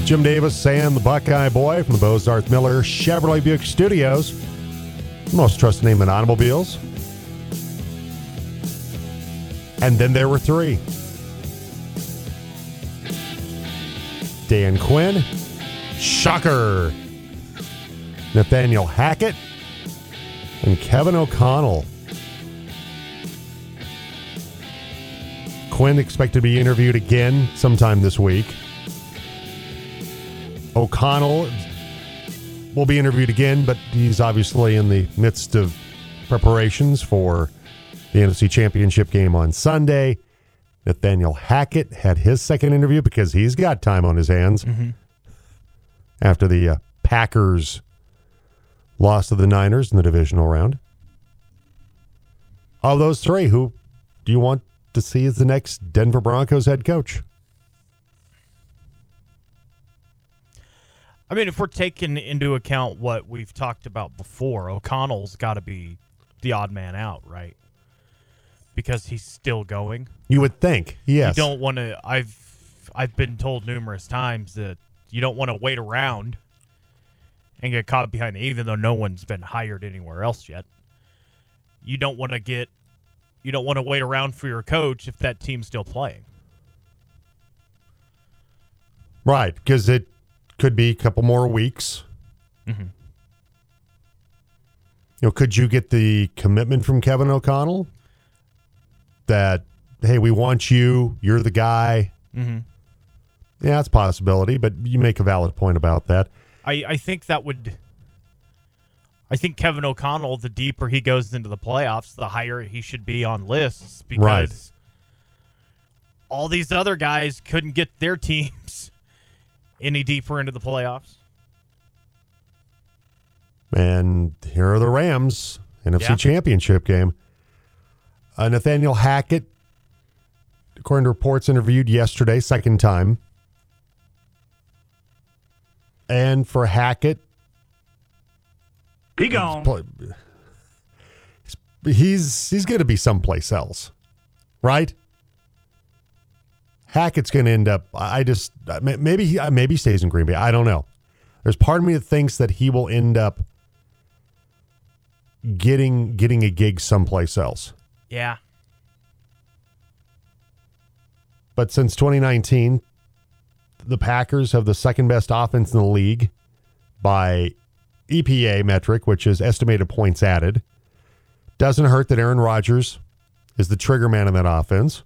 Jim Davis and the Buckeye Boy from the Bozarth Miller Chevrolet Buick Studios. Most trusted name in automobiles. And then there were three. Dan Quinn. Shocker. Nathaniel Hackett. And Kevin O'Connell. Quinn expected to be interviewed again sometime this week. O'Connell will be interviewed again, but he's obviously in the midst of preparations for the NFC Championship game on Sunday. Nathaniel Hackett had his second interview because he's got time on his hands after the Packers lost to the Niners in the divisional round. Of those three, who do you want to see as the next Denver Broncos head coach? I mean, if we're taking into account what we've talked about before, O'Connell's got to be the odd man out, right? Because he's still going. You would think, yes. You don't want to. I've been told numerous times that you don't want to wait around and get caught behind, even though no one's been hired anywhere else yet. You don't want to wait around for your coach if that team's still playing. Right, because it could be a couple more weeks. Could you get the commitment from Kevin O'Connell that, hey, we want you, you're the guy? Yeah, that's a possibility, but you make a valid point about that. I think Kevin O'Connell, the deeper he goes into the playoffs, the higher he should be on lists, because all these other guys couldn't get their teams any deeper into the playoffs. And here are the Rams, NFC Championship game. Nathaniel Hackett, according to reports, interviewed yesterday, second time. And for Hackett, be gone. He's going to be someplace else, right? Hackett's going to end up. Maybe he stays in Green Bay. I don't know. There's part of me that thinks that he will end up getting a gig someplace else. Yeah. But since 2019, the Packers have the second best offense in the league by EPA metric, which is estimated points added. Doesn't hurt that Aaron Rodgers is the trigger man in that offense.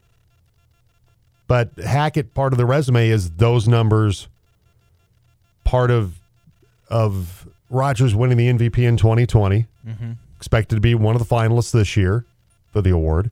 But Hackett, part of the resume is those numbers, part of Rodgers winning the MVP in 2020. Expected to be one of the finalists this year for the award.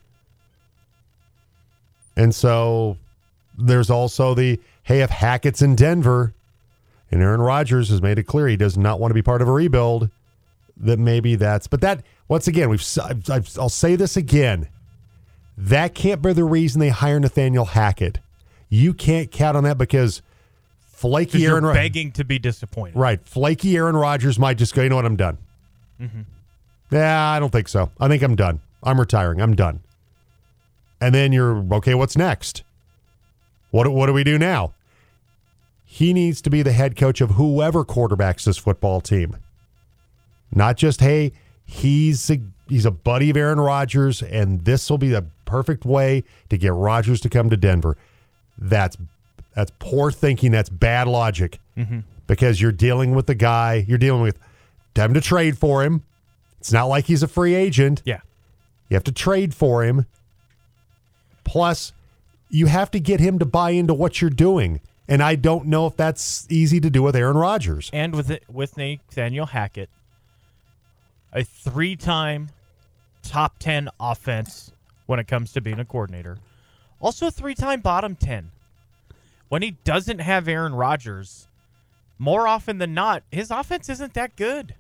And so there's also hey, if Hackett's in Denver and Aaron Rodgers has made it clear he does not want to be part of a rebuild, that maybe but that, once again, I'll say this again. That can't be the reason they hire Nathaniel Hackett. You can't count on that because flaky Aaron Rodgers. Begging to be disappointed. Right. Flaky Aaron Rodgers might just go, you know what, I'm done. Yeah, I don't think so. I think I'm done. I'm retiring. I'm done. And then you're, okay, what's next? What do we do now? He needs to be the head coach of whoever quarterbacks this football team. Not just, hey, he's a buddy of Aaron Rodgers, and this will be the perfect way to get Rodgers to come to Denver. That's poor thinking. That's bad logic. Because you're dealing with the guy. You're dealing with time to trade for him. It's not like he's a free agent. Yeah. You have to trade for him. Plus, you have to get him to buy into what you're doing. And I don't know if that's easy to do with Aaron Rodgers. And with Nathaniel Hackett, a 3-time top 10 offense when it comes to being a coordinator. Also a 3-time bottom 10. When he doesn't have Aaron Rodgers, more often than not, his offense isn't that good.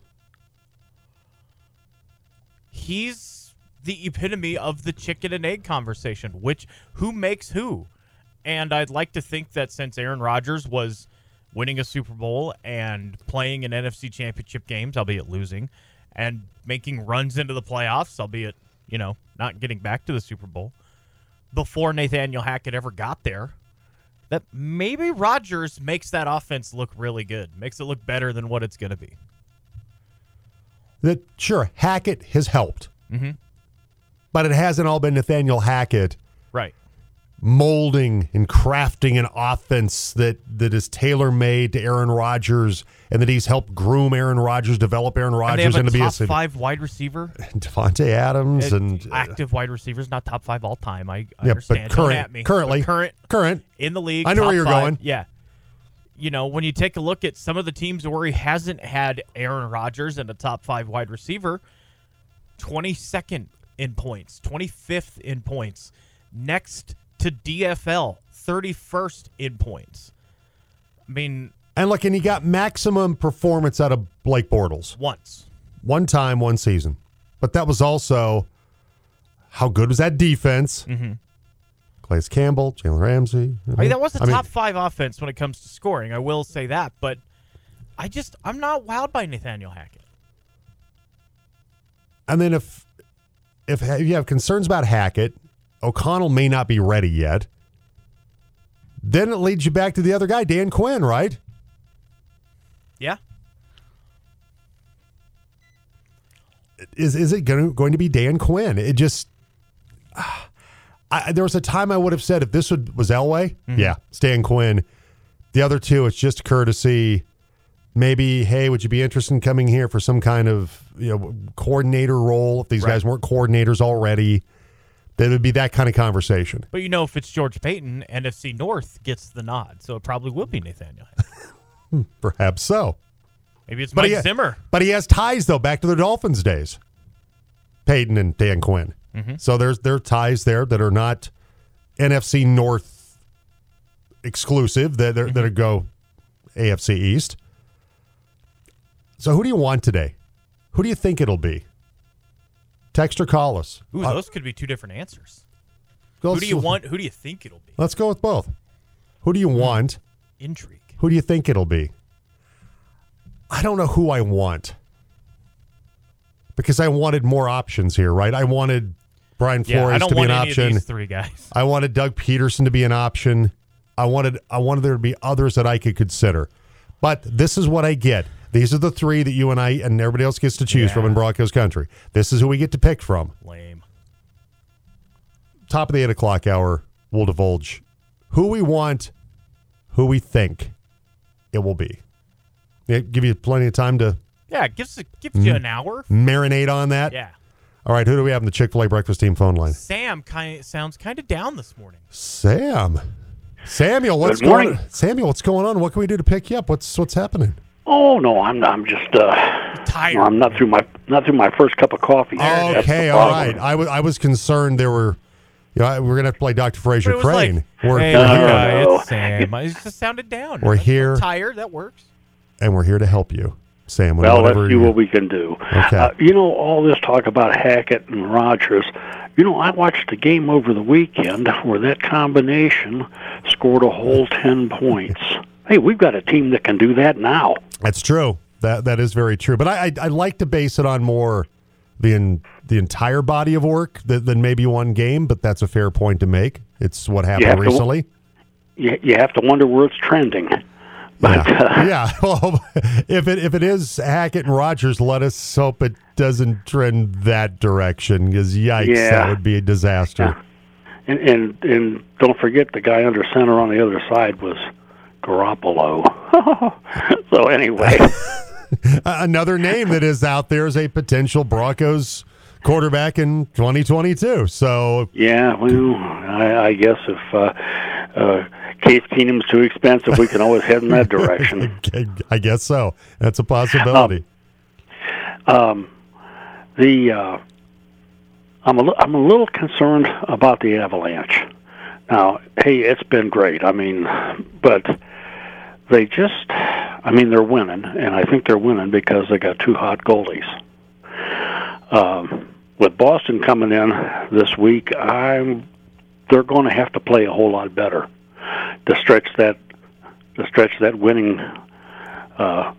He's the epitome of the chicken and egg conversation, who makes who. And I'd like to think that since Aaron Rodgers was winning a Super Bowl and playing in NFC Championship games, albeit losing, and making runs into the playoffs, albeit, not getting back to the Super Bowl, before Nathaniel Hackett ever got there, that maybe Rodgers makes that offense look really good, makes it look better than what it's going to be. That sure, Hackett has helped, but it hasn't all been Nathaniel Hackett Right. molding and crafting an offense that is tailor-made to Aaron Rodgers, and that he's helped groom Aaron Rodgers, develop Aaron And they Rodgers have into a be top 5 wide receiver. Devontae Adams and active wide receivers, not top 5 all time. I yeah, understand. but Don't at me. currently But current in the league. I know top where you're 5. going. Yeah. You know, when you take a look at some of the teams where he hasn't had Aaron Rodgers and a top 5 wide receiver, 22nd in points, 25th in points, next to DFL, 31st in points. I mean, and look, and he got maximum performance out of Blake Bortles once. one time, one season, but that was also how good was that defense? Calais Campbell, Jalen Ramsey. I mean, that was a top 5 offense when it comes to scoring. I will say that, but I'm not wowed by Nathaniel Hackett. And then if you have concerns about Hackett, O'Connell may not be ready yet. Then it leads you back to the other guy, Dan Quinn, right? Yeah. Is it going to be Dan Quinn? It just there was a time I would have said if this was Elway, yeah, it's Dan Quinn. The other two, it's just courtesy. Maybe, hey, would you be interested in coming here for some kind of coordinator role? If these guys weren't coordinators already, that would be that kind of conversation. But if it's George Payton, NFC North gets the nod, so it probably will be Nathaniel. Perhaps so. Maybe it's Mike Zimmer. But he has ties, though, back to the Dolphins days. Peyton and Dan Quinn. So there are ties there that are not NFC North exclusive, that go AFC East. So who do you want today? Who do you think it'll be? Text or call us. Ooh, those could be 2 different answers. Who do you want? Who do you think it'll be? Let's go with both. Who do you want? Intrigue. Who do you think it'll be? I don't know who I want. Because I wanted more options here, right? I wanted Brian Flores to be an option. I don't want any of these 3 guys. I wanted Doug Peterson to be an option. I wanted there to be others that I could consider. But this is what I get. These are the 3 that you and I and everybody else gets to choose from in Broncos country. This is who we get to pick from. Lame. Top of the 8 o'clock hour, we'll divulge who we want, who we think it will be. Give you plenty of time to... Yeah, it gives you an hour. Marinate on that? Yeah. All right, who do we have in the Chick-fil-A breakfast team phone line? Sam sounds kind of down this morning. Samuel, what's going on? Samuel, what's going on? What can we do to pick you up? What's happening? Oh no, I'm just tired. I'm not through my first cup of coffee. Okay, all right. I was concerned there were, we're gonna have to play Dr. Fraser Crane. Hey, it's Sam. It just sounded down. We're here. I'm tired. That works. And we're here to help you, Sam. Well, let's see what we can do. Okay. All this talk about Hackett and Rodgers. I watched a game over the weekend where that combination scored a whole 10 points. Hey, we've got a team that can do that now. That's true. That is very true. But I like to base it on more the entire body of work than maybe one game. But that's a fair point to make. It's what happened recently. You have to wonder where it's trending. But, yeah. Well, if it is Hackett and Rodgers, let us hope it doesn't trend that direction. Because yikes, that would be a disaster. Yeah. And don't forget the guy under center on the other side was Garoppolo. So anyway, another name that is out there is a potential Broncos quarterback in 2022. So yeah, well, I guess if Case Keenum's too expensive, we can always head in that direction. I guess so. That's a possibility. I'm a little concerned about the Avalanche. Now, hey, it's been great. I mean, but they're winning, and I think they're winning because they got 2 hot goalies. With Boston coming in this week, they're going to have to play a whole lot better to stretch that winning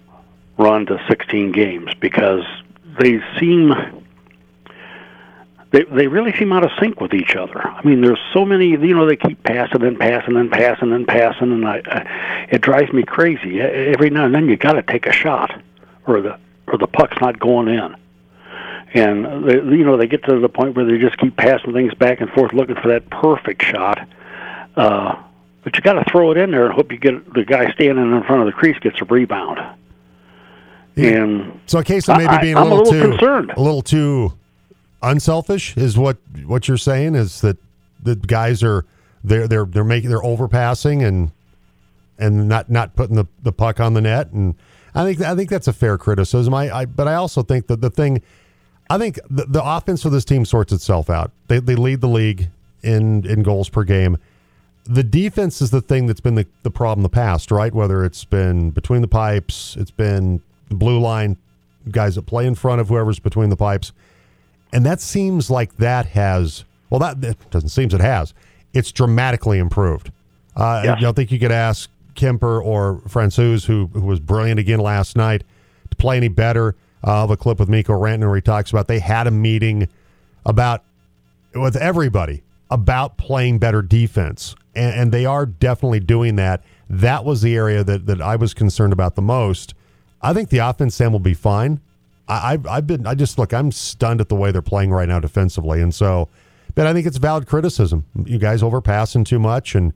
run to 16 games, because they seem they really seem out of sync with each other. I mean, there's so many, they keep passing and passing and passing and passing, and it drives me crazy. Every now and then you got to take a shot, or the puck's not going in. And they get to the point where they just keep passing things back and forth, looking for that perfect shot. But you got to throw it in there and hope you get the guy standing in front of the crease gets a rebound. Yeah. And so a case of maybe being I'm a little concerned. A little too unselfish is what you're saying, is that the guys are they're overpassing and not putting the puck on the net. And I think that's a fair criticism. But I also think that I think the offense for this team sorts itself out. They lead the league in goals per game. The defense is the thing that's been the problem in the past, right? Whether it's been between the pipes, it's been the blue line, guys that play in front of whoever's between the pipes. And that seems like that has, well, that doesn't seem it has. It's dramatically improved. Yes. I don't think you could ask Kemper or Francouz, who was brilliant again last night, to play any better. I have a clip with Mikko Rantanen where he talks about they had a meeting with everybody about playing better defense. And they are definitely doing that. That was the area that I was concerned about the most. I think the offense, Sam, will be fine. I'm stunned at the way they're playing right now defensively. And so, but I think it's valid criticism. You guys overpassing too much and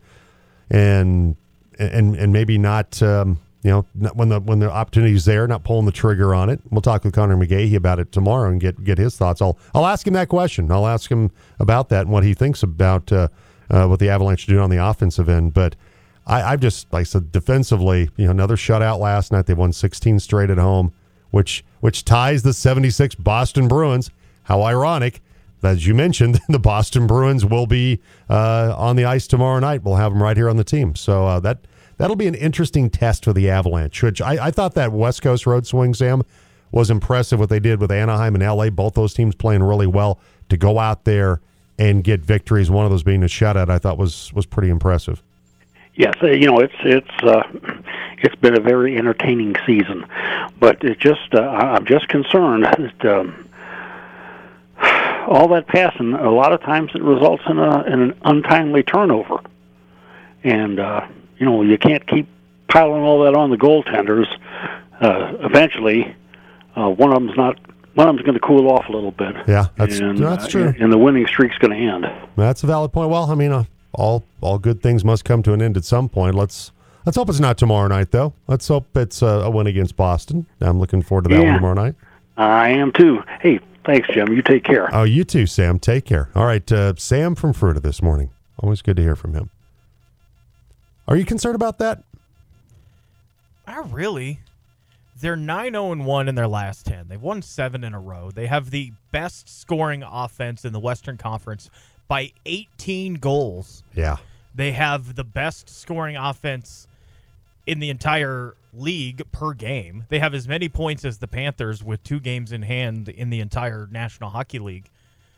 maybe not, when the opportunity's there, not pulling the trigger on it. We'll talk with Connor McGahey about it tomorrow and get his thoughts. I'll ask him that question. I'll ask him about that and what he thinks about what the Avalanche are doing on the offensive end. But I've just, like I said, defensively, another shutout last night. They won 16 straight at home, which ties the 76 Boston Bruins. How ironic. As you mentioned, the Boston Bruins will be on the ice tomorrow night. We'll have them right here on the team. So that'll be an interesting test for the Avalanche, which I thought that West Coast road swing, Sam, was impressive what they did with Anaheim and LA. Both those teams playing really well to go out there and get victories. One of those being a shutout, I thought was pretty impressive. Yes, it's been a very entertaining season, but I'm just concerned that all that passing, a lot of times it results in an untimely turnover, and you can't keep piling all that on the goaltenders. Eventually, one of them's going to cool off a little bit. Yeah, that's true. And the winning streak's going to end. That's a valid point. Well, I mean, all good things must come to an end at some point. Let's hope it's not tomorrow night, though. Let's hope it's a win against Boston. I'm looking forward to that one tomorrow night. I am too. Hey, thanks, Jim. You take care. Oh, you too, Sam. Take care. All right, Sam from Fruita this morning. Always good to hear from him. Are you concerned about that? Not really. They're 9-0-1 in their last 10. They've won 7 in a row. They have the best scoring offense in the Western Conference by 18 goals. Yeah. They have the best scoring offense in the entire league per game. They have as many points as the Panthers with 2 games in hand in the entire National Hockey League.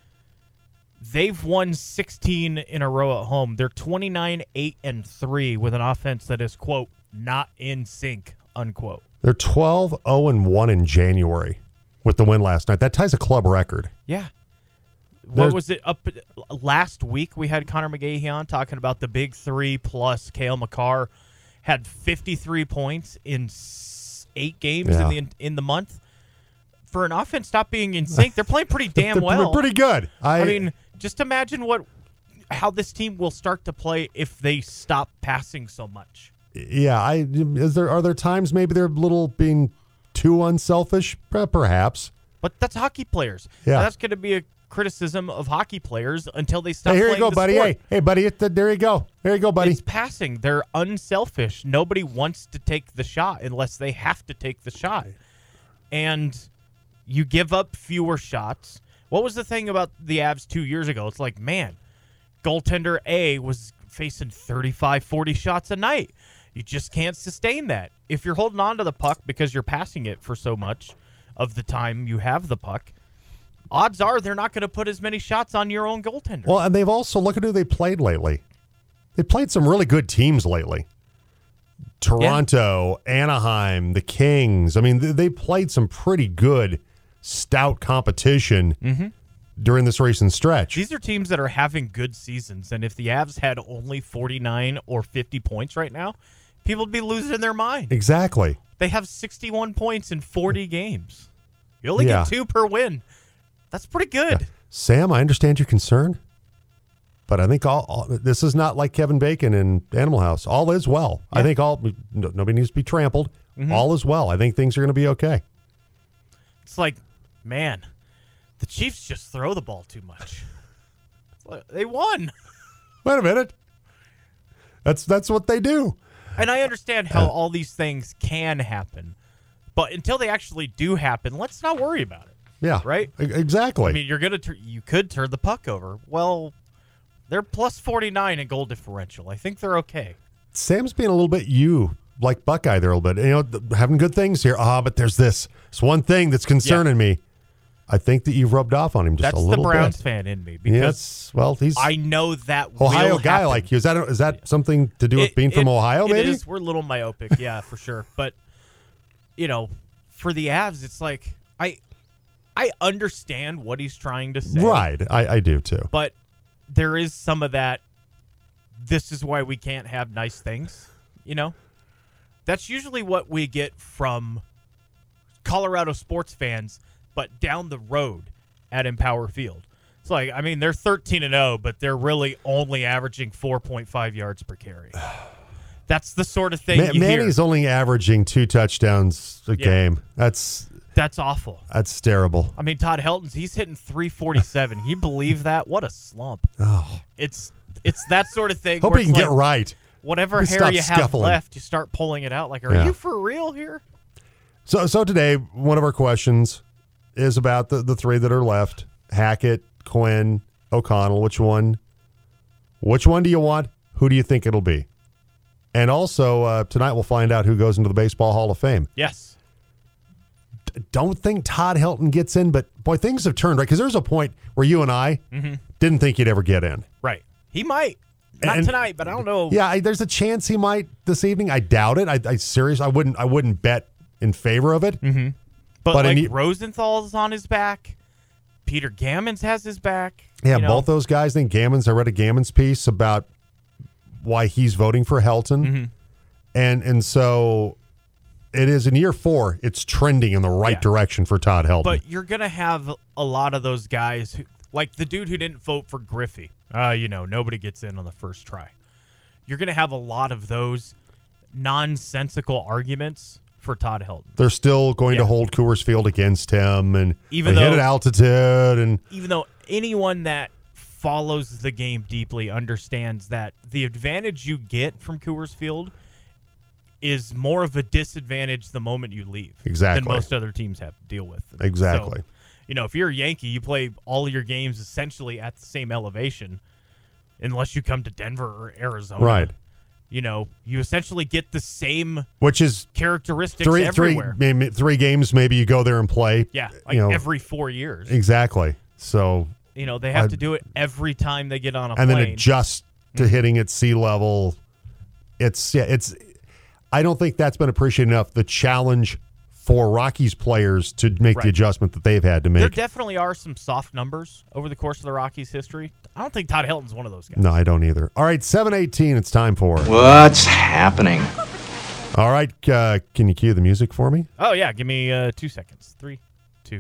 They've won 16 in a row at home. They're 29-8-3 with an offense that is, quote, not in sync, unquote. They're 12-0-1 in January with the win last night. That ties a club record. Yeah. What was it? Up last week, we had Connor McGahey on talking about the big 3 plus Cale Makar had 53 points in 8 games in the month. For an offense not being in sync, they're playing pretty damn well. They're pretty good. I mean, just imagine how this team will start to play if they stop passing so much. Yeah, are there times maybe they're a little being too unselfish? Perhaps. But that's hockey players. Yeah. That's going to be a criticism of hockey players until they stop playing playing the sport. Hey, here you go, buddy. Hey, buddy, there you go. There you go, buddy. It's passing. They're unselfish. Nobody wants to take the shot unless they have to take the shot. And you give up fewer shots. What was the thing about the Avs 2 years ago? It's like, man, goaltender A was facing 35, 40 shots a night. You just can't sustain that. If you're holding on to the puck because you're passing it for so much of the time you have the puck, odds are they're not going to put as many shots on your own goaltender. Well, and they've also, look at who they played lately. They played some really good teams lately. Toronto, Anaheim, the Kings. I mean, they played some pretty good, stout competition. Mm-hmm. during this recent stretch. These are teams that are having good seasons, and if the Avs had only 49 or 50 points right now, people would be losing their mind. Exactly. They have 61 points in 40 games. You only get 2 per win. That's pretty good. Yeah. Sam, I understand your concern, but I think all this is not like Kevin Bacon in Animal House. All is well. Yeah. I think nobody needs to be trampled. Mm-hmm. All is well. I think things are going to be okay. It's like, man, the Chiefs just throw the ball too much. They won. Wait a minute. That's what they do. And I understand how all these things can happen, but until they actually do happen, let's not worry about it. Yeah. Right? Exactly. I mean, you could turn the puck over. Well, they're plus 49 in goal differential. I think they're okay. Sam's being a little bit like Buckeye there a little bit. You know, having good things here. But there's this one thing that's concerning me. I think that you've rubbed off on him just a little bit. That's the Browns fan in me. Because I know that Ohio will guy happen. like you. Is that something to do with being from Ohio, maybe? It is. We're a little myopic, yeah, for sure. But, for the Avs, it's like, I understand what he's trying to say. Right. I do, too. But there is some of that, this is why we can't have nice things, That's usually what we get from Colorado sports fans, but down the road at Empower Field. It's like, I mean, they're 13-0, but they're really only averaging 4.5 yards per carry. That's the sort of thing you hear. Manny's only averaging 2 touchdowns a game. That's awful. That's terrible. I mean, Todd Helton's, he's hitting 347. You believe that? What a slump. Oh. It's that sort of thing. Hope he can get right. Whatever hair you have left, you start pulling it out. Like, are you for real here? So today, one of our questions is about the 3 that are left. Hackett, Quinn, O'Connell. Which one do you want? Who do you think it'll be? And also, tonight we'll find out who goes into the Baseball Hall of Fame. Yes. Don't think Todd Helton gets in, but boy, things have turned, right? Because there's a point where you and I didn't think he'd ever get in. Right. He might. Not tonight, but I don't know. Yeah, there's a chance he might this evening. I doubt it. I wouldn't bet in favor of it. Mm-hmm. But Rosenthal's on his back. Peter Gammons has his back. Yeah, both those guys. I think Gammons, I read a Gammons piece about why he's voting for Helton. Mm-hmm. And so it is in year 4, it's trending in the right direction for Todd Helton. But you're going to have a lot of those guys, who, like the dude who didn't vote for Griffey. Nobody gets in on the first try. You're going to have a lot of those nonsensical arguments for Todd Helton. They're still going to hold Coors Field against him, and even hit at altitude. And even though anyone that follows the game deeply understands that the advantage you get from Coors Field is more of a disadvantage the moment you leave. Exactly. Than most other teams have to deal with. Exactly. So, if you're a Yankee, you play all your games essentially at the same elevation, unless you come to Denver or Arizona. Right. You essentially get the same characteristics everywhere. 3 games, maybe you go there and play. Yeah, every 4 years. Exactly. So they have to do it every time they get on a plane. And then adjust to hitting at sea level. It's I don't think that's been appreciated enough, the challenge for Rockies players to make the adjustment that they've had to make. There definitely are some soft numbers over the course of the Rockies' history. I don't think Todd Helton's one of those guys. No, I don't either. All right, 7:18, it's time for... What's happening? All right, can you cue the music for me? Oh, yeah, give me 2 seconds. 3, 2,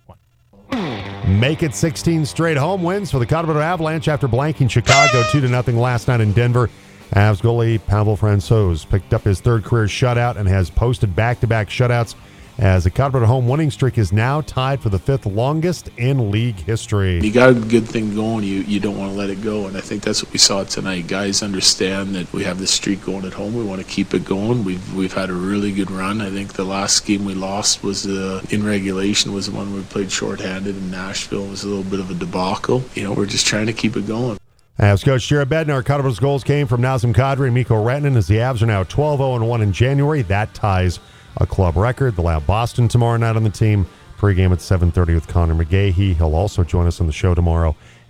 1. Make it 16 straight home wins for the Colorado Avalanche after blanking Chicago 2-0 last night in Denver. Avs goalie Pavel Francouz picked up his 3rd career shutout and has posted back-to-back shutouts as the Colorado home winning streak is now tied for the 5th longest in league history. You got a good thing going, you don't want to let it go, and I think that's what we saw tonight. Guys understand that we have this streak going at home. We want to keep it going. We've had a really good run. I think the last game we lost was in regulation, was the one we played shorthanded in Nashville. It was a little bit of a debacle. We're just trying to keep it going. Avs coach Jared Bednar, Colorado's goals came from Nazem Kadri and Mikko Rantanen as the Avs are now 12-0-1 in January. That ties a club record. They'll have Boston tomorrow night on the team. Pre-game at 7:30 with Connor McGahey. He'll also join us on the show tomorrow.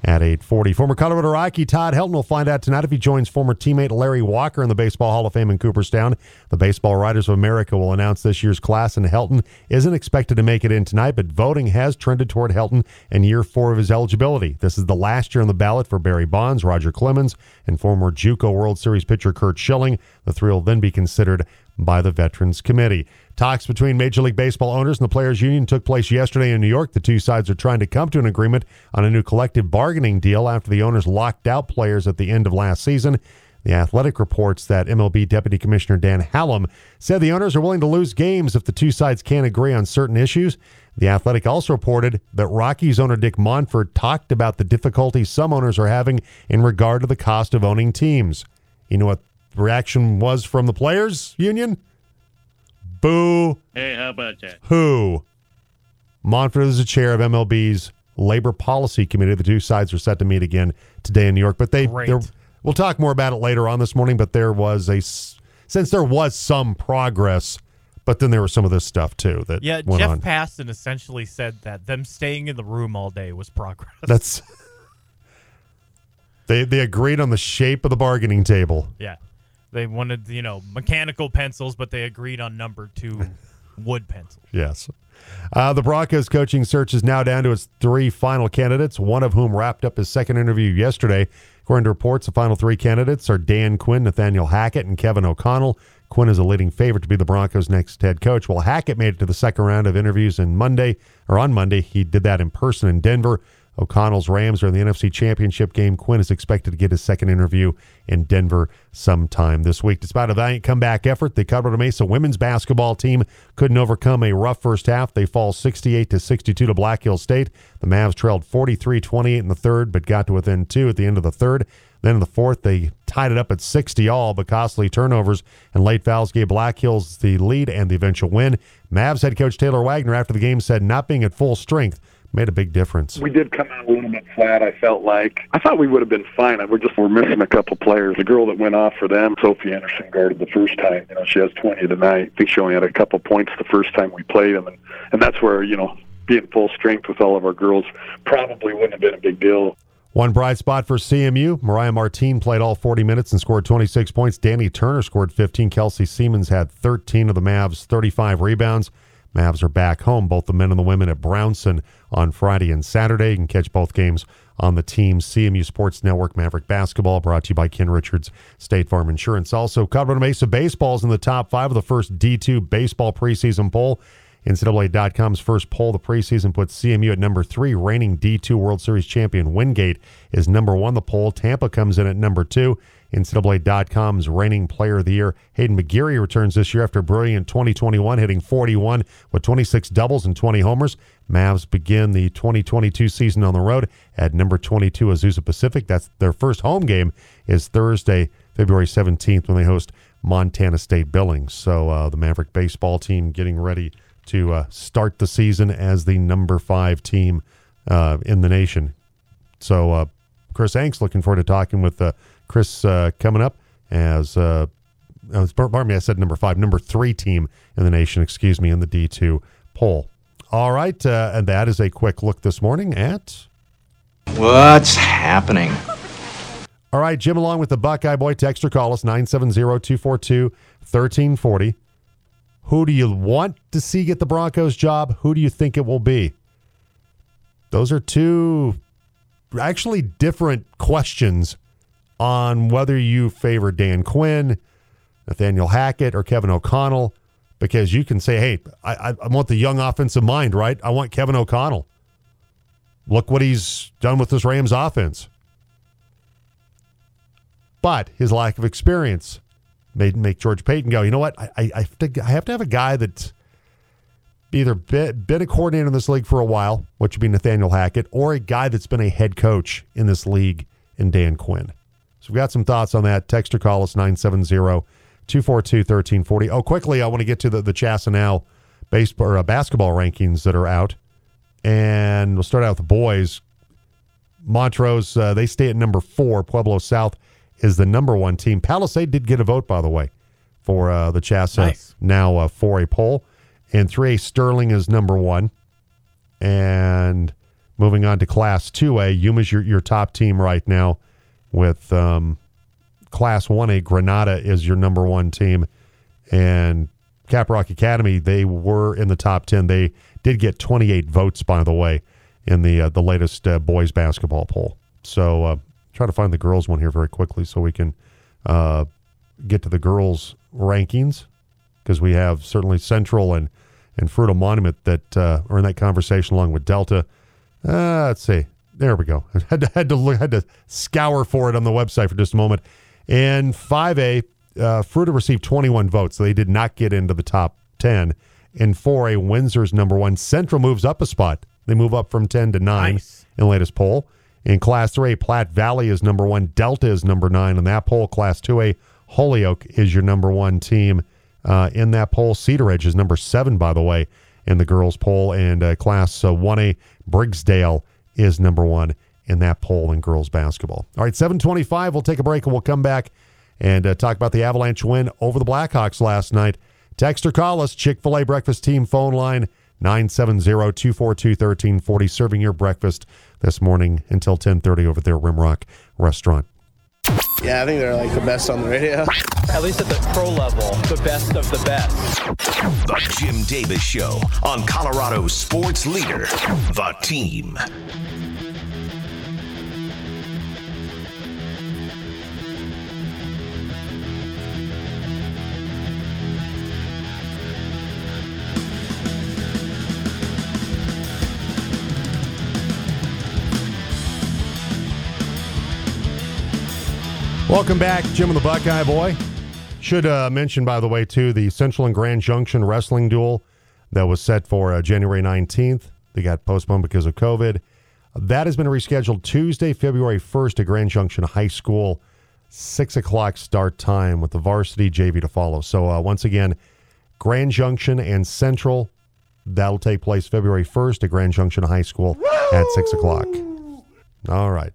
at 8:40. Former Colorado Rocky Todd Helton will find out tonight if he joins former teammate Larry Walker in the Baseball Hall of Fame in Cooperstown. The Baseball Writers of America will announce this year's class, and Helton isn't expected to make it in tonight, but voting has trended toward Helton in year 4 of his eligibility. This is the last year on the ballot for Barry Bonds, Roger Clemens, and former JUCO World Series pitcher Curt Schilling. The three will then be considered by the Veterans Committee. Talks between Major League Baseball owners and the Players Union took place yesterday in New York. The two sides are trying to come to an agreement on a new collective bargaining deal after the owners locked out players at the end of last season. The Athletic reports that MLB Deputy Commissioner Dan Hallam said the owners are willing to lose games if the two sides can't agree on certain issues. The Athletic also reported that Rockies owner Dick Monfort talked about the difficulties some owners are having in regard to the cost of owning teams. You know what the reaction was from the Players Union? Boo. Hey, how about that? Who? Monfort is the chair of MLB's Labor Policy Committee. The two sides are set to meet again today in New York. But we'll talk more about it later on this morning. But there was since there was some progress, but then there was some of this stuff too that went Jeff on. Passan essentially said that them staying in the room all day was progress. That's they agreed on the shape of the bargaining table. Yeah. They wanted, mechanical pencils, but they agreed on number 2 wood pencils. Yes. The Broncos coaching search is now down to its 3 final candidates, one of whom wrapped up his second interview yesterday. According to reports, the final 3 candidates are Dan Quinn, Nathaniel Hackett, and Kevin O'Connell. Quinn is a leading favorite to be the Broncos' next head coach. While Hackett made it to the second round of interviews on Monday, he did that in person in Denver. O'Connell's Rams are in the NFC Championship game. Quinn is expected to get his second interview in Denver sometime this week. Despite a valiant comeback effort, the Colorado Mesa women's basketball team couldn't overcome a rough first half. They fall 68-62 to Black Hills State. The Mavs trailed 43-28 in the third, but got to within 2 at the end of the third. Then in the fourth, they tied it up at 60-all, but costly turnovers and late fouls gave Black Hills the lead and the eventual win. Mavs head coach Taylor Wagner, after the game, said not being at full strength made a big difference. We did come out a little bit flat, I felt like. I thought we would have been fine. We're missing a couple players. The girl that went off for them, Sophie Anderson, guarded the first time. She has 20 tonight. I think she only had a couple points the first time we played them. And that's where, being full strength with all of our girls probably wouldn't have been a big deal. One bright spot for CMU. Mariah Martin played all 40 minutes and scored 26 points. Danny Turner scored 15. Kelsey Siemens had 13 of the Mavs' 35 rebounds. Mavs are back home, both the men and the women, at Brownson on Friday and Saturday. You can catch both games on the team CMU Sports Network. Maverick Basketball, brought to you by Ken Richards, State Farm Insurance. Also, Colorado Mesa Baseball is in the top 5 of the first D2 baseball preseason poll. NCAA.com's first poll, the preseason, puts CMU at number 3. Reigning D2 World Series champion Wingate is number 1. The poll, Tampa comes in at number 2. NCAA.com's reigning player of the year, Hayden McGeary, returns this year after a brilliant 2021, hitting 41 with 26 doubles and 20 homers. Mavs begin the 2022 season on the road at number 22, Azusa Pacific. That's their first home game is Thursday, February 17th, when they host Montana State Billings. So the Maverick baseball team getting ready to start the season as the number 5 team in the nation. So Chris Hanks looking forward to talking with Chris coming up as, pardon me, I said number 5, number 3 team in the nation, in the D2 poll. All right, and that is a quick look this morning at what's happening. All right, Jim, along with the Buckeye Boy, text or call us, 970-242-1340. Who do you want to see get the Broncos job? Who do you think it will be? Those are 2 actually different questions on whether you favor Dan Quinn, Nathaniel Hackett, or Kevin O'Connell, because you can say, hey, I want the young offensive mind, right? I want Kevin O'Connell. Look what he's done with this Rams offense. But his lack of experience made make George Payton go, you know what? I have to have a guy that's either been a coordinator in this league for a while, which would be Nathaniel Hackett, or a guy that's been a head coach in this league in Dan Quinn. So we've got some thoughts on that. Text or call us 970-242-1340. Oh, quickly, I want to get to the Chassenau basketball rankings that are out. And we'll start out with the boys. Montrose, they stay at number 4. Pueblo South is the number 1 team. Palisade did get a vote, by the way, for the Chassenau now 4A poll. And 3A Sterling is number 1. And Moving on to Class 2A, Yuma's your top team right now with Class 1A. Granada is your number one team. And Caprock Academy, they were in the top 10. They did get 28 votes, by the way, in the latest boys basketball poll. So try to find the girls one here very quickly so we can get to the girls' rankings, because we have certainly Central and Fruita Monument that are in that conversation along with Delta. Let's see. There we go. I had to scour for it on the website for just a moment. In 5A, Fruita received 21 votes, so they did not get into the top 10. In 4A, Windsor's number one. Central moves up a spot. They move up from 10 to 9 in the latest poll. In Class 3A, Platte Valley is number one. Delta is number 9 in that poll. Class 2A, Holyoke is your number one team in that poll. Cedar Ridge is number 7, by the way, in the girls' poll. And Class 1A, Briggsdale is number 1 in that poll in girls basketball. All right, 7:25. We'll take a break and we'll come back and talk about the Avalanche win over the Blackhawks last night. Text or call us, Chick-fil-A Breakfast Team phone line, 970-242-1340, serving your breakfast this morning until 10:30 over there at Rimrock Restaurant. Yeah, I think they're like the best on the radio. At least at the pro level, the best of the best. The Jim Davis Show on Colorado's sports leader, The Team. Welcome back, Jim and the Buckeye Boy. Should mention, by the way, too, the Central and Grand Junction wrestling duel that was set for January 19th. They got postponed because of COVID. That has been rescheduled Tuesday, February 1st at Grand Junction High School, 6 o'clock start time with the varsity JV to follow. So once again, Grand Junction and Central, that'll take place February 1st at Grand Junction High School at 6 o'clock. All right.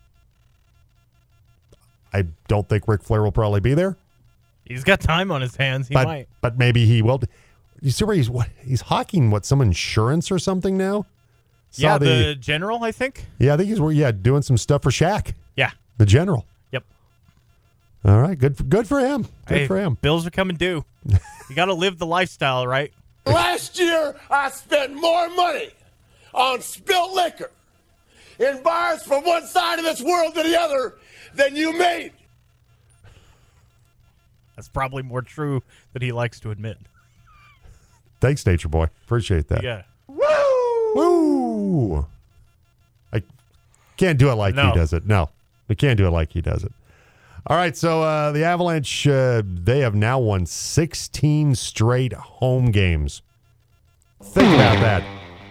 I don't think Ric Flair will probably be there. He's got time on his hands. He might. But maybe he will. You see where he's hawking some insurance or something now? Yeah, the General, I think. Yeah, I think he's doing some stuff for Shaq. Yeah. The General. Yep. All right, good for him. Good for him. Bills are coming due. You got to live the lifestyle, right? Last year, I spent more money on spilt liquor in bars from one side of this world to the other than you made. That's probably more true than he likes to admit. Thanks, Nature Boy. Appreciate that. Yeah. Woo! I can't do it like he does it. No, we can't do it like he does it. All right, so the Avalanche, they have now won 16 straight home games. Think about that.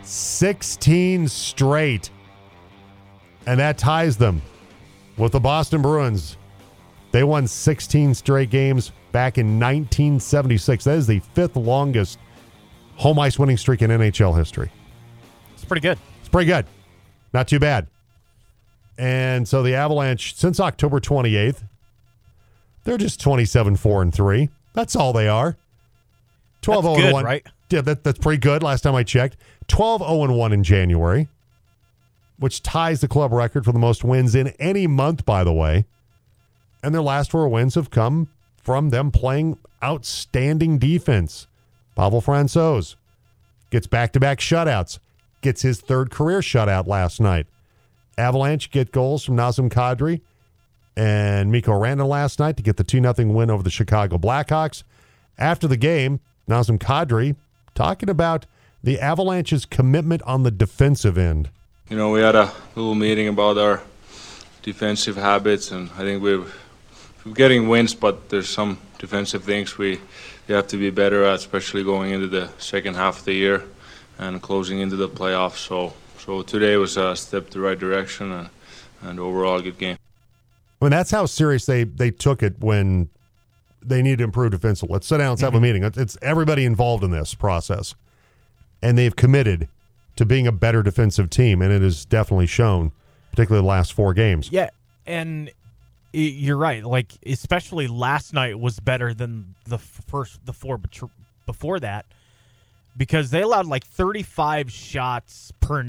16 straight. And that ties them with the Boston Bruins. They won 16 straight games back in 1976. That is the 5th longest home ice winning streak in NHL history. It's pretty good. It's pretty good. Not too bad. And so the Avalanche, since October 28th, they're just 27-4-3. That's all they are. 12-0-1. Right? Yeah, that's pretty good last time I checked. 12-0-1 in January, which ties the club record for the most wins in any month, by the way. And their last 4 wins have come from them playing outstanding defense. Pavel Francouz gets back-to-back shutouts, gets his 3rd career shutout last night. Avalanche get goals from Nazem Kadri and Mikko Rantanen last night to get the 2-0 win over the Chicago Blackhawks. After the game, Nazem Kadri talking about the Avalanche's commitment on the defensive end. You know, we had a little meeting about our defensive habits, and I think we're getting wins, but there's some defensive things we have to be better at, especially going into the second half of the year and closing into the playoffs. So today was a step the right direction and overall a good game. I mean, that's how serious they took it when they needed to improve defensively. Let's sit down, let's have a meeting. It's everybody involved in this process. And they've committed to being a better defensive team, and it has definitely shown, particularly the last 4 games. Yeah, and you're right. Like, especially last night was better than the 4 before that, because they allowed like 35 shots per night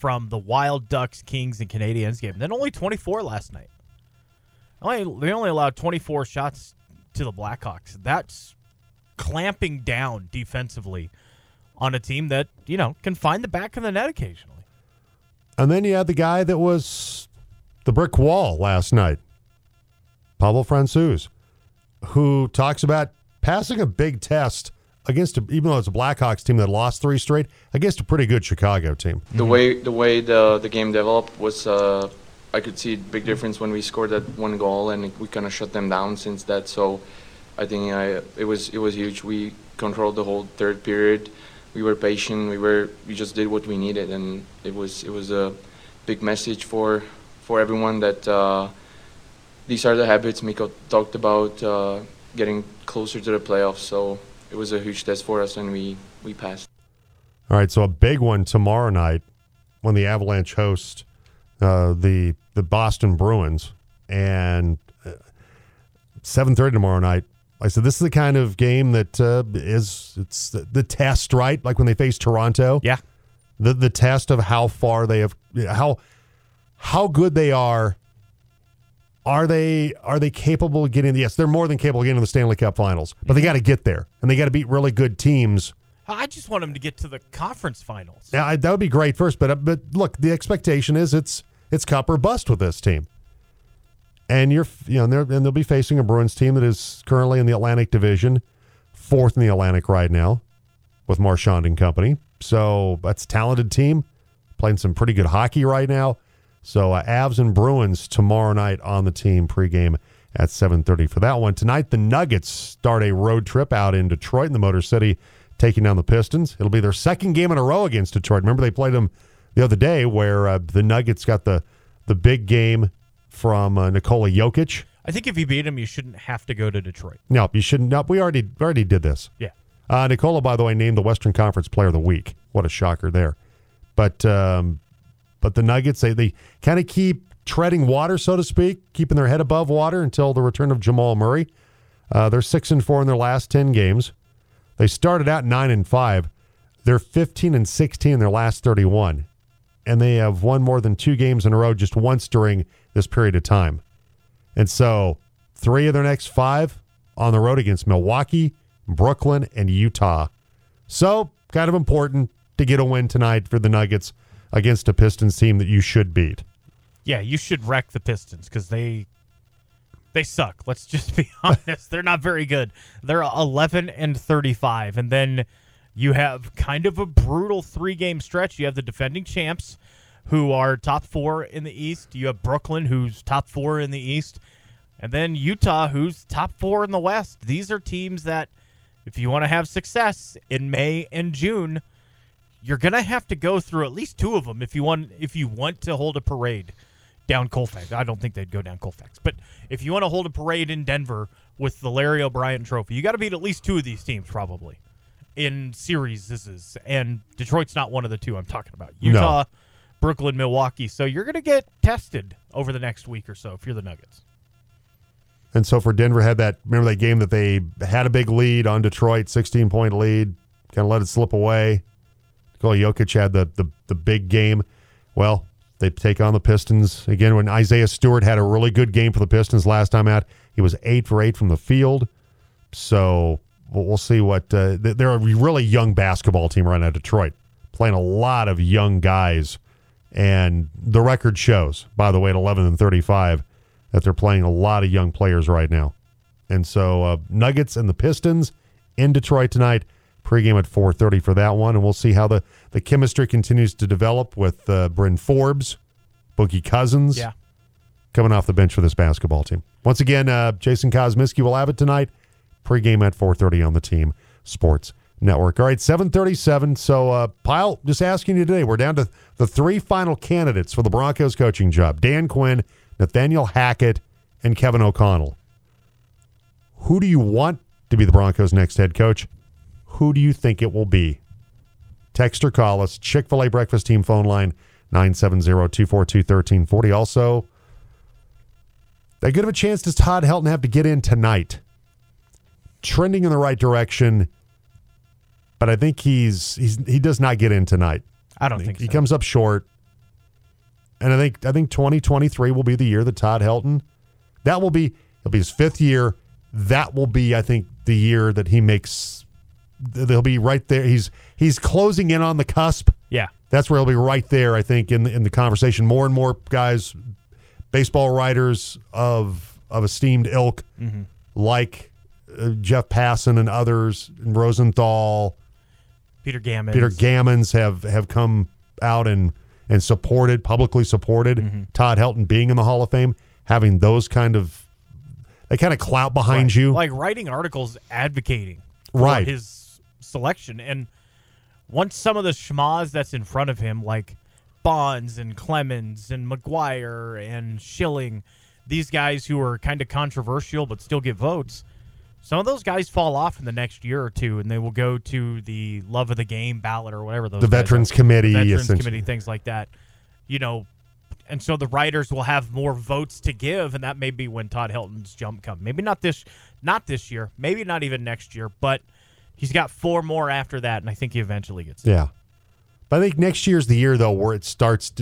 from the Wild, Ducks, Kings, and Canadiens game. Then only 24 last night. They only allowed 24 shots to the Blackhawks. That's clamping down defensively on a team that, can find the back of the net occasionally. And then you had the guy that was the brick wall last night, Pavel Francouz, who talks about passing a big test against, even though it's a Blackhawks team that lost 3 straight, against a pretty good Chicago team. The way the game developed was, I could see a big difference when we scored that 1 goal, and we kind of shut them down since that. So I think it was huge. We controlled the whole third period. We were patient. We just did what we needed, and it was a big message for everyone that these are the habits Mikko talked about, getting closer to the playoffs. So it was a huge test for us, and we passed. All right, so a big one tomorrow night when the Avalanche host the Boston Bruins, and 7:30 tomorrow night. I said this is the kind of game that it's the test, right? Like when they face Toronto. Yeah. The test of how far they have, how good they are. Are they capable of getting? Yes, they're more than capable of getting to the Stanley Cup Finals, but they got to get there, and they got to beat really good teams. I just want them to get to the conference finals. Yeah, that would be great first, but look, the expectation is it's cup or bust with this team, and they'll be facing a Bruins team that is currently in the Atlantic Division, 4th in the Atlantic right now, with Marchand and company. So that's a talented team, playing some pretty good hockey right now. So Avs and Bruins tomorrow night on the team pregame at 7:30 for that one. Tonight, the Nuggets start a road trip out in Detroit in the Motor City, taking down the Pistons. It'll be their second game in a row against Detroit. Remember, they played them the other day where the Nuggets got the big game from Nikola Jokic. I think if you beat them, you shouldn't have to go to Detroit. No, you shouldn't. No, we already did this. Yeah. Nikola, by the way, named the Western Conference Player of the Week. What a shocker there. But the Nuggets, they kind of keep treading water, so to speak, keeping their head above water until the return of Jamal Murray. They're 6-4 in their last 10 games. They started out 9-5. They're 15-16 in their last 31. And they have won more than 2 games in a row just once during this period of time. And so 3 of their next 5 on the road against Milwaukee, Brooklyn, and Utah. So kind of important to get a win tonight for the Nuggets against a Pistons team that you should beat. Yeah, you should wreck the Pistons because they suck. Let's just be honest. They're not very good. They're 11-35, and then you have kind of a brutal 3-game stretch. You have the defending champs, who are top 4 in the East. You have Brooklyn, who's top 4 in the East, and then Utah, who's top 4 in the West. These are teams that, if you want to have success in May and June, you're going to have to go through at least 2 of them if you want to hold a parade down Colfax. I don't think they'd go down Colfax. But if you want to hold a parade in Denver with the Larry O'Brien Trophy, you got to beat at least 2 of these teams probably in series. And Detroit's not one of the 2 I'm talking about. Utah, no. Brooklyn, Milwaukee. So you're going to get tested over the next week or so if you're the Nuggets. And so for Denver, remember that game that they had a big lead on Detroit, 16-point lead, kind of let it slip away. Nikola Jokic had the big game. Well, they take on the Pistons. Again, when Isaiah Stewart had a really good game for the Pistons last time out, he was 8 for 8 from the field. So we'll see what they're a really young basketball team right now, Detroit, playing a lot of young guys. And the record shows, by the way, at 11-35, that they're playing a lot of young players right now. And so Nuggets and the Pistons in Detroit tonight. Pregame at 4:30 for that one, and we'll see how the chemistry continues to develop with Bryn Forbes, Boogie Cousins, coming off the bench for this basketball team. Once again, Jason Kosmiski will have it tonight. Pregame at 4:30 on the Team Sports Network. All right, 7:37. So, Pyle, just asking you today, we're down to the 3 final candidates for the Broncos coaching job: Dan Quinn, Nathaniel Hackett, and Kevin O'Connell. Who do you want to be the Broncos' next head coach? Who do you think it will be? Text or call us. Chick-fil-A Breakfast Team phone line, 970-242-1340. Also, that good of a chance does Todd Helton have to get in tonight? Trending in the right direction, but I think he does not get in tonight. I don't think so. He comes up short. And I think 2023 will be the year that Todd Helton, it'll be his 5th year. That will be, I think, the year that they'll be right there. He's closing in on the cusp. Yeah. That's where he'll be right there, I think, in the conversation. More and more guys, baseball writers of esteemed ilk, like Jeff Passan and others, and Rosenthal, Peter Gammons have come out and publicly supported Todd Helton being in the Hall of Fame, having those kind of clout behind you. Like writing articles advocating for his selection. And once some of the schmaz that's in front of him, like Bonds and Clemens and McGuire and Schilling, these guys who are kind of controversial but still get votes, some of those guys fall off in the next year or two, and they will go to the Love of the Game ballot or whatever those the Veterans Committee, things like that. And so the writers will have more votes to give, and that may be when Todd Helton's jump comes. Maybe not this year, maybe not even next year, but he's got 4 more after that, and I think he eventually gets there. Yeah. But I think next year's the year, though, where it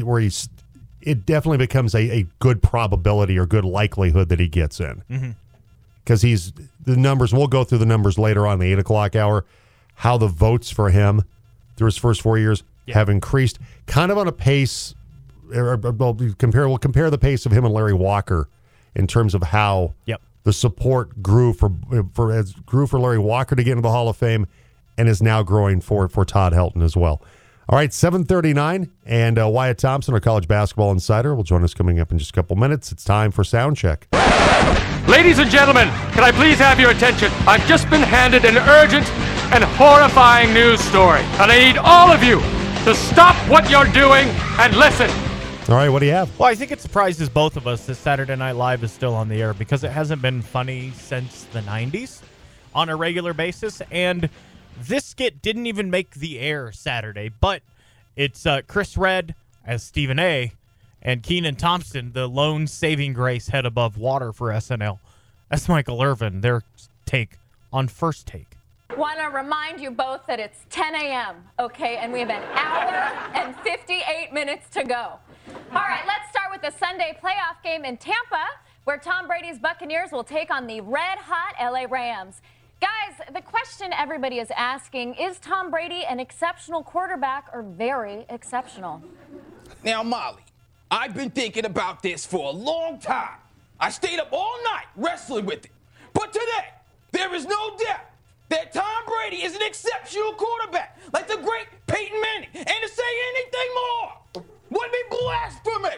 definitely becomes a good probability or good likelihood that he gets in. Because the numbers, we'll go through the numbers later on in the 8 o'clock hour, how the votes for him through his first 4 years have increased, kind of on a pace. We'll compare the pace of him and Larry Walker in terms of how the support grew for Larry Walker to get into the Hall of Fame, and is now growing for Todd Helton as well. All right, 7:39, and Wyatt Thompson, our college basketball insider, will join us coming up in just a couple minutes. It's time for Sound Check. Ladies and gentlemen, can I please have your attention? I've just been handed an urgent and horrifying news story, and I need all of you to stop what you're doing and listen. All right, what do you have? Well, I think it surprises both of us that Saturday Night Live is still on the air because it hasn't been funny since the 90s on a regular basis. And this skit didn't even make the air Saturday, but it's Chris Redd as Stephen A. and Kenan Thompson, the lone saving grace head above water for SNL. That's Michael Irvin, their take on First Take. Want to remind you both that it's 10 a.m., okay? And we have an hour and 58 minutes to go. All right, let's start with the Sunday playoff game in Tampa, where Tom Brady's Buccaneers will take on the red-hot L.A. Rams. Guys, the question everybody is asking, is Tom Brady an exceptional quarterback or very exceptional? Now, Molly, I've been thinking about this for a long time. I stayed up all night wrestling with it. But today, there is no doubt that Tom Brady is an exceptional quarterback, like the great Peyton Manning. And to say anything more would be blasphemy.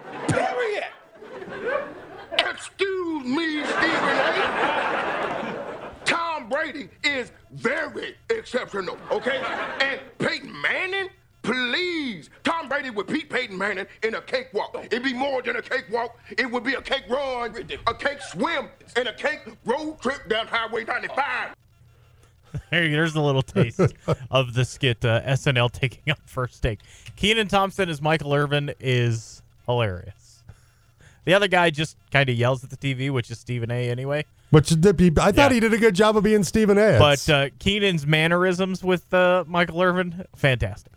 Period. Excuse me, Stephen A. Tom Brady is very exceptional, okay? And Peyton Manning, please. Tom Brady would beat Peyton Manning in a cakewalk. It'd be more than a cakewalk. It would be a cake run, a cake swim, and a cake road trip down Highway 95. There's a little taste of the skit, SNL taking up First Take. Kenan Thompson as Michael Irvin is hilarious. The other guy just kind of yells at the TV, which is Stephen A. anyway. Which I thought he did a good job of being Stephen A. But Keenan's mannerisms with Michael Irvin, fantastic.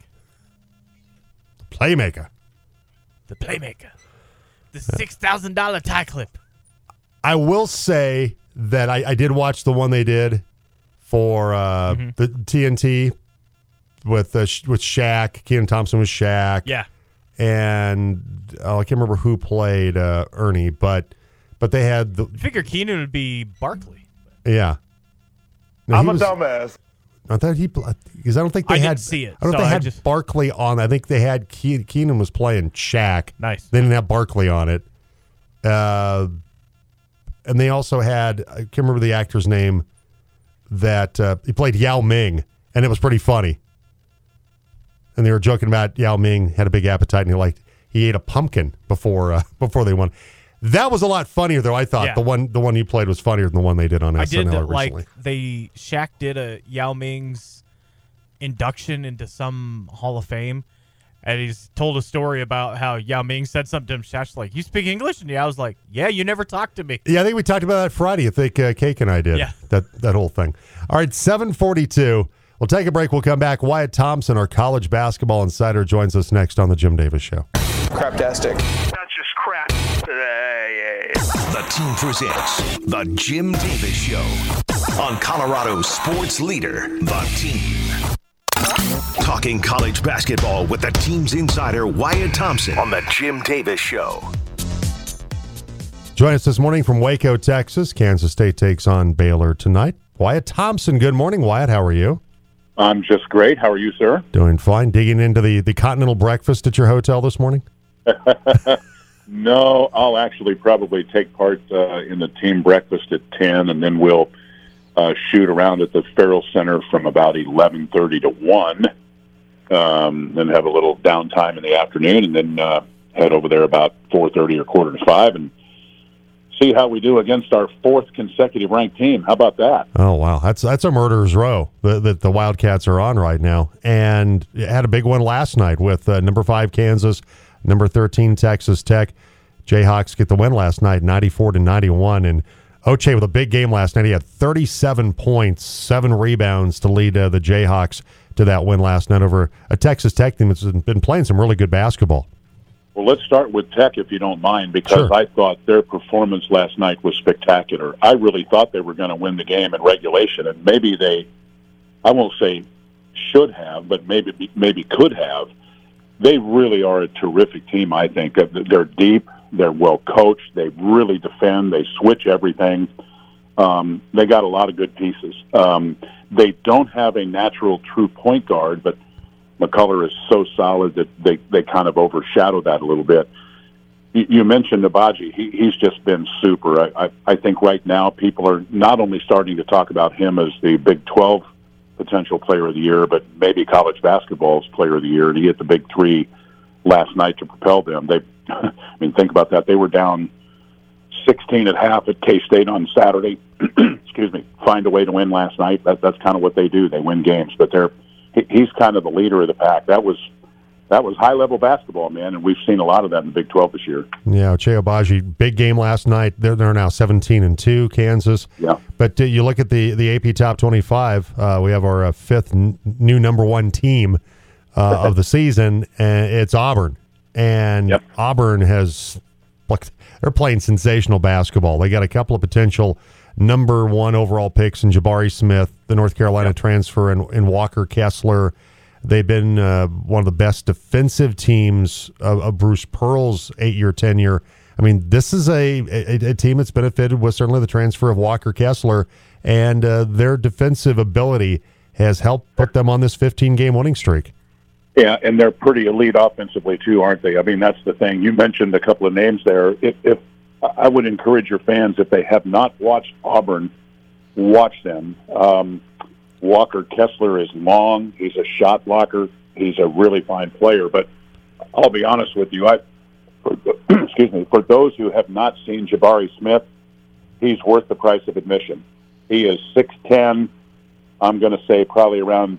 Playmaker. The playmaker. The $6,000 tie clip. I will say that I did watch the one they did for the TNT with Shaq. Kenan Thompson was Shaq. Yeah. And I can't remember who played Ernie, but they had the. I figure Keenan would be Barkley. Yeah. No, I'm a dumbass. I thought because I don't think they had. Didn't see it. I don't think they had Barkley on. I think they had Keenan was playing Shaq. Nice. They didn't have Barkley on it. And they also had, I can't remember the actor's name, that he played Yao Ming, and it was pretty funny. And they were joking about Yao Ming had a big appetite, and he ate a pumpkin before they won. That was a lot funnier, though. I thought the one he played was funnier than the one they did on SNL recently. Shaq did a Yao Ming's induction into some Hall of Fame, and he's told a story about how Yao Ming said something to him. Shaq's like, "You speak English?" And Yao was like, "Yeah, you never talked to me." Yeah, I think we talked about that Friday. I think Cake and I did. Yeah. That whole thing. All right, 7:42. We'll take a break. We'll come back. Wyatt Thompson, our college basketball insider, joins us next on the Jim Davis Show. Craptastic. That's just crap. The team presents The Jim Davis Show on Colorado Sports Leader, The Team. Talking college basketball with the team's insider, Wyatt Thompson, on The Jim Davis Show. Join us this morning from Waco, Texas. Kansas State takes on Baylor tonight. Wyatt Thompson, good morning, Wyatt. How are you? I'm just great. How are you, sir? Doing fine. Digging into the continental breakfast at your hotel this morning? No, I'll actually probably take part in the team breakfast at 10, and then we'll shoot around at the Farrell Center from about 11:30 to 1, then have a little downtime in the afternoon, and then head over there about 4:30 or 4:45 and see how we do against our fourth consecutive ranked team. How about that? Oh, wow. That's a murderer's row that the Wildcats are on right now. And had a big one last night with number 5 Kansas, number 13 Texas Tech. Jayhawks get the win last night, 94-91. And Oche with a big game last night. He had 37 points, 7 rebounds to lead the Jayhawks to that win last night over a Texas Tech team that's been playing some really good basketball. Well, let's start with Tech, if you don't mind, because Sure. I thought their performance last night was spectacular. I really thought they were going to win the game in regulation, and maybe they, I won't say should have, but maybe could have. They really are a terrific team, I think. They're deep. They're well coached. They really defend. They switch everything. They got a lot of good pieces. They don't have a natural true point guard, but McCullough is so solid that they kind of overshadow that a little bit. You mentioned Nabaji. He's just been super. I think right now people are not only starting to talk about him as the Big 12 potential player of the year, but maybe college basketball's player of the year. And he hit the big 3 last night to propel them. I mean, think about that. They were down 16 at half at K-State on Saturday. Excuse me. Find a way to win last night. That's kind of what they do. They win games, but he's kind of the leader of the pack. That was high-level basketball, man, and we've seen a lot of that in the Big 12 this year. Yeah, Ochai Agbaji, big game last night. They're now 17-2, Kansas. Yeah. But you look at the AP Top 25. We have our fifth new number 1 team of the season, and it's Auburn. And Auburn they're playing sensational basketball. They got a couple of potential number 1 overall picks in Jabari Smith, the North Carolina transfer, and Walker Kessler. They've been one of the best defensive teams of Bruce Pearl's 8-year tenure. I mean, this is a team that's benefited with certainly the transfer of Walker Kessler, and their defensive ability has helped put them on this 15-game winning streak. Yeah, and they're pretty elite offensively too, aren't they? I mean, that's the thing. You mentioned a couple of names there. If I would encourage your fans, if they have not watched Auburn, watch them. Walker Kessler is long. He's a shot blocker. He's a really fine player. But I'll be honest with you. For those who have not seen Jabari Smith, he's worth the price of admission. He is 6'10". I'm going to say probably around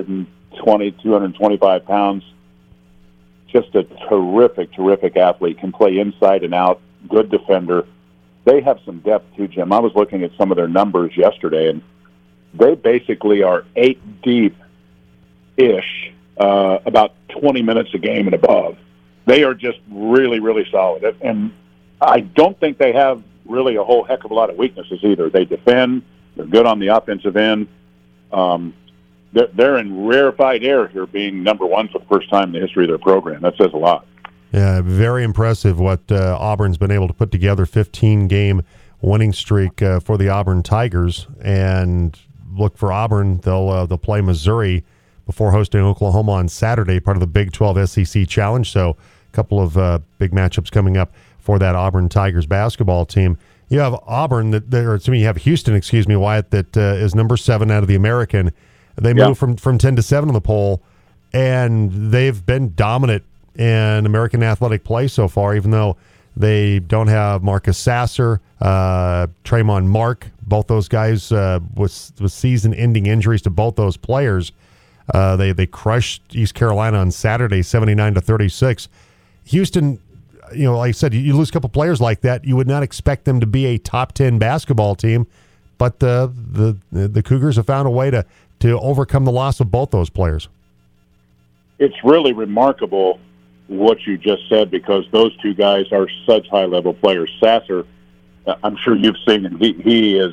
225 pounds. Just a terrific athlete. Can play inside and out. Good defender. They have some depth too, Jim. I was looking at some of their numbers yesterday, and they basically are 8 deep-ish, about 20 minutes a game and above. They are just really solid. And I don't think they have really a whole heck of a lot of weaknesses either. They defend. They're good on the offensive end. They're in rarefied air here, being number 1 for the first time in the history of their program. That says a lot. Yeah, very impressive what Auburn's been able to put together. 15-game winning streak for the Auburn Tigers, and look for Auburn. They'll play Missouri before hosting Oklahoma on Saturday, part of the Big 12 SEC Challenge. So a couple of big matchups coming up for that Auburn Tigers basketball team. You have Auburn, you have Houston, Wyatt, that is number 7 out of the American. They moved from 10 to 7 on the poll, and they've been dominant in American athletic play so far, even though they don't have Marcus Sasser, Tremont Mark, both those guys with season-ending injuries to both those players. They crushed East Carolina on Saturday, 79-36. Houston, like I said, you lose a couple players like that, you would not expect them to be a top 10 basketball team, but the Cougars have found a way to overcome the loss of both those players. It's really remarkable what you just said because those two guys are such high-level players. Sasser, I'm sure you've seen him. He is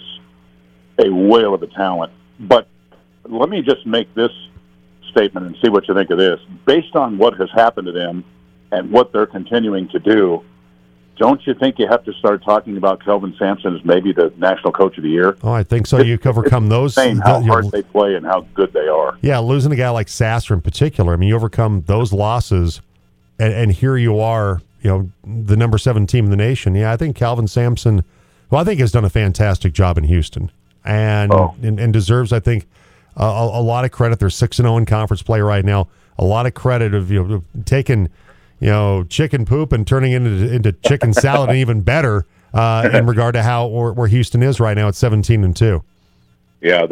a whale of a talent. But let me just make this statement and see what you think of this. Based on what has happened to them and what they're continuing to do, don't you think you have to start talking about Kelvin Sampson as maybe the National Coach of the Year? Oh, I think so. You overcome those. Saying how hard they play and how good they are. Yeah, losing a guy like Sasser in particular. I mean, you overcome those losses, and here you are, the number 7 team in the nation. Yeah, I think Kelvin Sampson, I think has done a fantastic job in Houston, and deserves, I think, a lot of credit. They're 6-0 in conference play right now. A lot of credit of taking chicken poop and turning it into chicken salad, and even better in regard to how where Houston is right now at 17-2. Yeah,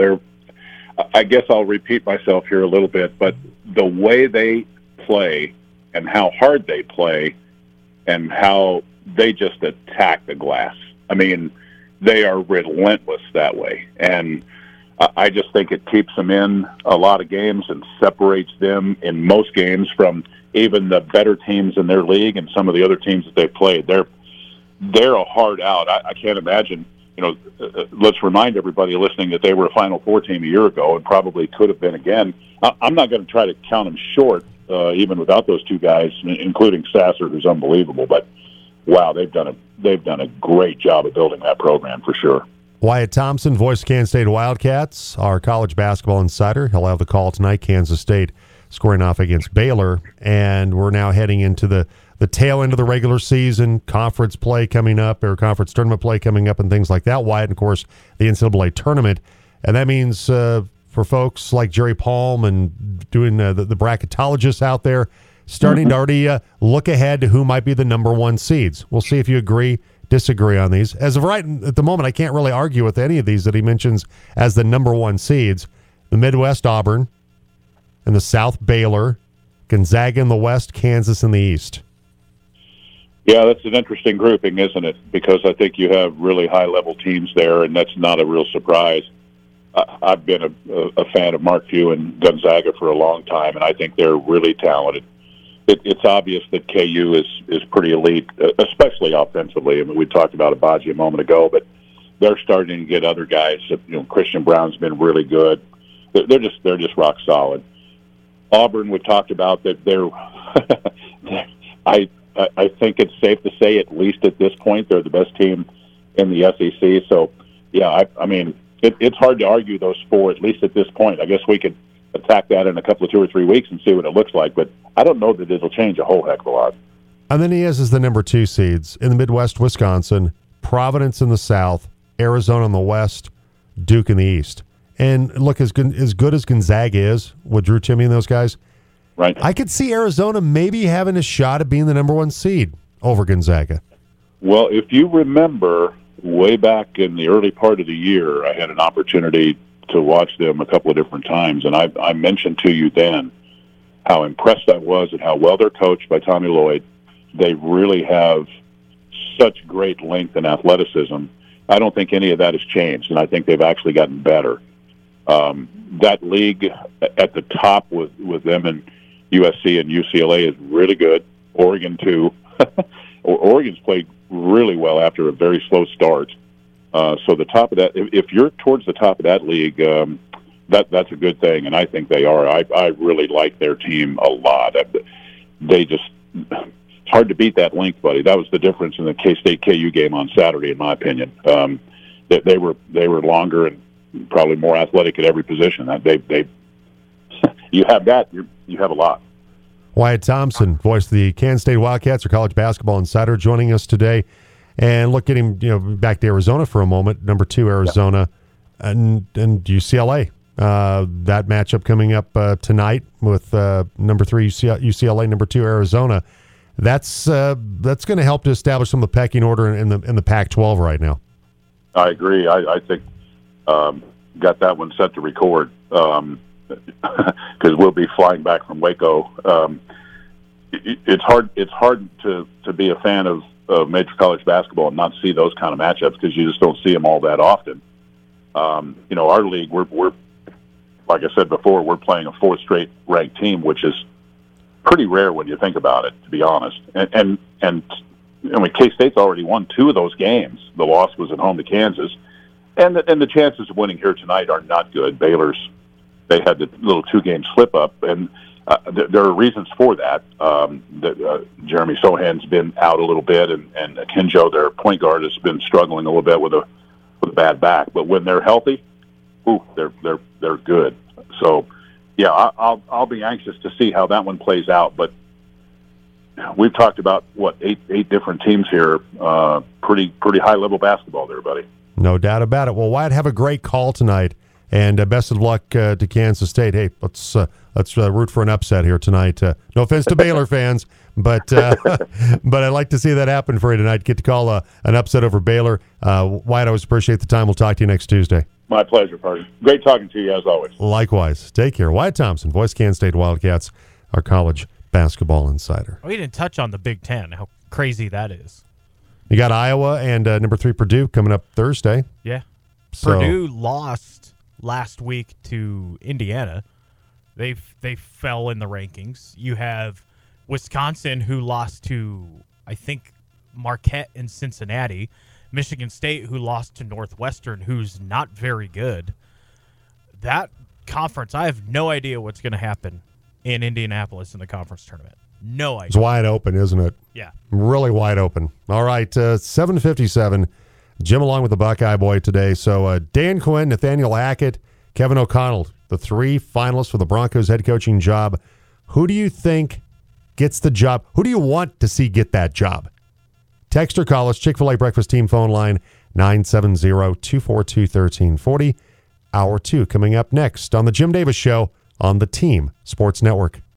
I guess I'll repeat myself here a little bit, but the way they play and how hard they play and how they just attack the glass. I mean, they are relentless that way, and I just think it keeps them in a lot of games and separates them in most games from even the better teams in their league and some of the other teams that they've played. They're a hard out. I can't imagine, let's remind everybody listening that they were a Final Four team a year ago and probably could have been again. I'm not going to try to count them short, even without those two guys, including Sasser, who's unbelievable. But, wow, they've done a great job of building that program for sure. Wyatt Thompson, voice of Kansas State Wildcats, our college basketball insider. He'll have the call tonight. Kansas State scoring off against Baylor, and we're now heading into the tail end of the regular season, conference play coming up, or conference tournament play coming up, and things like that. Wyatt, and of course, the NCAA tournament, and that means for folks like Jerry Palm and doing the bracketologists out there, starting to already look ahead to who might be the number 1 seeds. We'll see if you agree, disagree on these. As of right at the moment, I can't really argue with any of these that he mentions as the number 1 seeds. The Midwest, Auburn. In the South, Baylor, Gonzaga in the West, Kansas in the East. Yeah, that's an interesting grouping, isn't it? Because I think you have really high-level teams there, and that's not a real surprise. I've been a fan of Mark Few and Gonzaga for a long time, and I think they're really talented. It's obvious that KU is pretty elite, especially offensively. I mean, we talked about Abaji a moment ago, but they're starting to get other guys. Christian Brown's been really good. They're just rock solid. Auburn, we talked about that they're I think it's safe to say, at least at this point, they're the best team in the SEC. So, yeah, I mean, it's hard to argue those 4, at least at this point. I guess we could attack that in a couple of 2 or 3 weeks and see what it looks like, but I don't know that it'll change a whole heck of a lot. And then he has the number 2 seeds in the Midwest, Wisconsin, Providence in the South, Arizona in the West, Duke in the East. And look, as good as Gonzaga is with Drew Timme and those guys, right? I could see Arizona maybe having a shot at being the number 1 seed over Gonzaga. Well, if you remember, way back in the early part of the year, I had an opportunity to watch them a couple of different times, and I mentioned to you then how impressed I was at how well they're coached by Tommy Lloyd. They really have such great length and athleticism. I don't think any of that has changed, and I think they've actually gotten better. That league at the top with them and USC and UCLA is really good. Oregon, too. Oregon's played really well after a very slow start. So the top of that, if you're towards the top of that league, that's a good thing, and I think they are. I really like their team a lot. It's hard to beat that length, buddy. That was the difference in the K-State KU game on Saturday, in my opinion. That they were longer and probably more athletic at every position. You have that, you have a lot. Wyatt Thompson, voice of the Kansas State Wildcats, our college basketball insider, joining us today. And look at him, back to Arizona for a moment. Number 2, Arizona, and UCLA. That matchup coming up tonight with number 3 UCLA, number 2 Arizona. That's going to help to establish some of the pecking order in the Pac-12 right now. I agree. I think got that one set to record because we'll be flying back from Waco. It's hard to be a fan of major college basketball and not see those kind of matchups because you just don't see them all that often. Our league, we're like I said before, we're playing a 4th straight ranked team, which is pretty rare when you think about it, to be honest. And K-State's already won 2 of those games. The loss was at home to Kansas. And the chances of winning here tonight are not good. They had the little 2-game slip-up, and there are reasons for that. Jeremy Sohan's been out a little bit, and Kinjo, their point guard, has been struggling a little bit with a bad back. But when they're healthy, they're good. So, yeah, I'll be anxious to see how that one plays out. But we've talked about eight different teams here. Pretty high level basketball there, buddy. No doubt about it. Well, Wyatt, have a great call tonight, and best of luck to Kansas State. Hey, let's root for an upset here tonight. No offense to Baylor fans, but I'd like to see that happen for you tonight. Get to call an upset over Baylor. Wyatt, I always appreciate the time. We'll talk to you next Tuesday. My pleasure, partner. Great talking to you as always. Likewise. Take care. Wyatt Thompson, voice Kansas State Wildcats, our college basketball insider. We didn't touch on the Big Ten. How crazy that is. You got Iowa and number 3 Purdue coming up Thursday. Yeah. So, Purdue lost last week to Indiana. They fell in the rankings. You have Wisconsin, who lost to, I think, Marquette and Cincinnati. Michigan State, who lost to Northwestern, who's not very good. That conference, I have no idea what's going to happen in Indianapolis in the conference tournament. No idea. It's wide open, isn't it? Yeah. Really wide open. All right, 7:57. Jim along with the Buckeye Boy today. So Dan Quinn, Nathaniel Hackett, Kevin O'Connell, the 3 finalists for the Broncos head coaching job. Who do you think gets the job? Who do you want to see get that job? Text or call us, Chick-fil-A Breakfast Team phone line, 970-242-1340. Hour 2 coming up next on the Jim Davis Show on the Team Sports Network.